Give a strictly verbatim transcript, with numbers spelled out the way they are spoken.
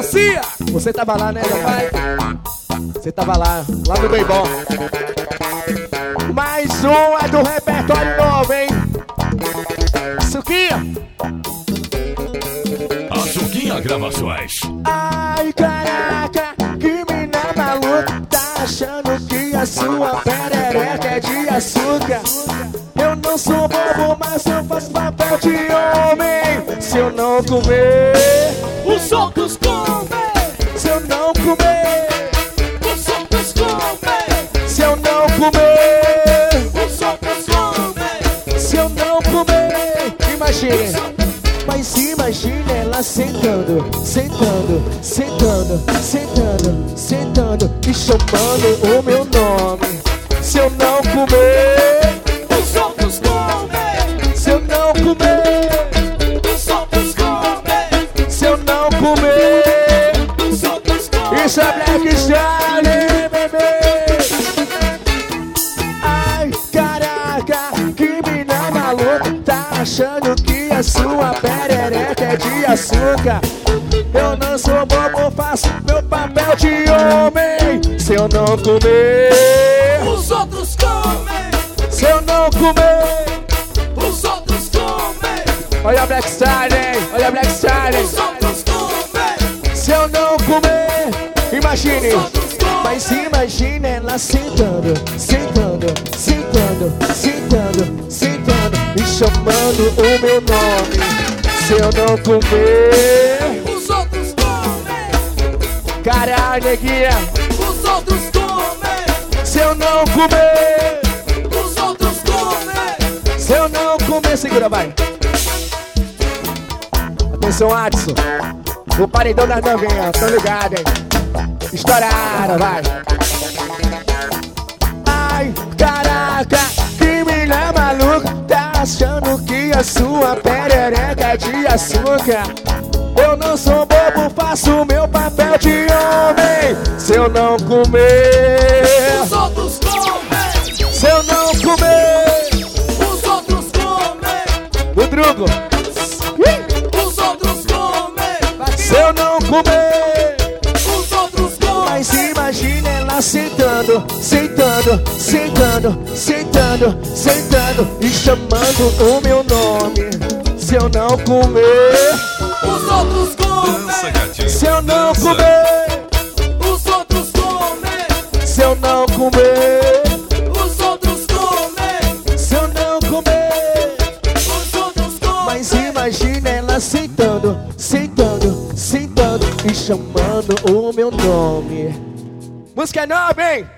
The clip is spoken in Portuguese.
Garcia! Você tava lá, né, meu pai? Você tava lá, lá no Beibó. Mais um é do repertório novo, hein? Suquinha! Açuquinha Gravações. Ai, caraca, que mina maluca. Tá achando que a sua perereca é de açúcar? Eu não sou bobo, mas eu faço papel de homem. Se eu não comer, os outros comem. se eu não comer, Os outros comem. se eu não comer, Os outros comem. se eu não comer. Imagine. Mas imagina ela sentando, sentando, sentando, sentando, sentando e chamando o meu nome. Se eu não comer, Os outros comem. se eu não comer, Os outros comem. se eu não comer, Os outros comem. isso é Black Star, bebê. Ai, caraca, que mina maluca. Tá achando que a sua perereca é de açúcar? Eu não sou bobo, faço meu papel de homem. Se eu não comer, Os outros comem. se eu não comer. Os outros comem. Olha a Black Star, hein? Olha a Black Star, hein? Os outros comem. Se eu não comer, imagine. Os outros comem. Mas imagina ela sentando, sentando, sentando, sentando, sentando e chamando o meu nome. Se eu não comer, Os outros comem. caralho, neguinha. Os outros comem. Se eu não comer, Os outros comem. se eu não comer, segura, vai. Atenção, Adson. O paredão das novinhas, tão ligado, hein? Estouraram, vai. Ai, caraca, que mina maluca. Tá achando que a sua perereca é de açúcar? Eu não sou bobo, faço meu papel de homem. Se eu não comer, Os outros comem. se eu não comer, Os outros comem. o Drugo, Os outros comem. se eu não comer. Os outros comem. Mas imagina ela sentando, sentando, sentando, sentando, sentando e chamando o meu nome. Se eu não comer, Os outros Dança, comem. gatinho. se eu não dança. comer, Os outros comem. se eu não comer, Os outros comem. se eu não comer. Os outros comem. Mas imagina ela sentando, sentando, sentando e chamando o meu nome. Música nova, hein?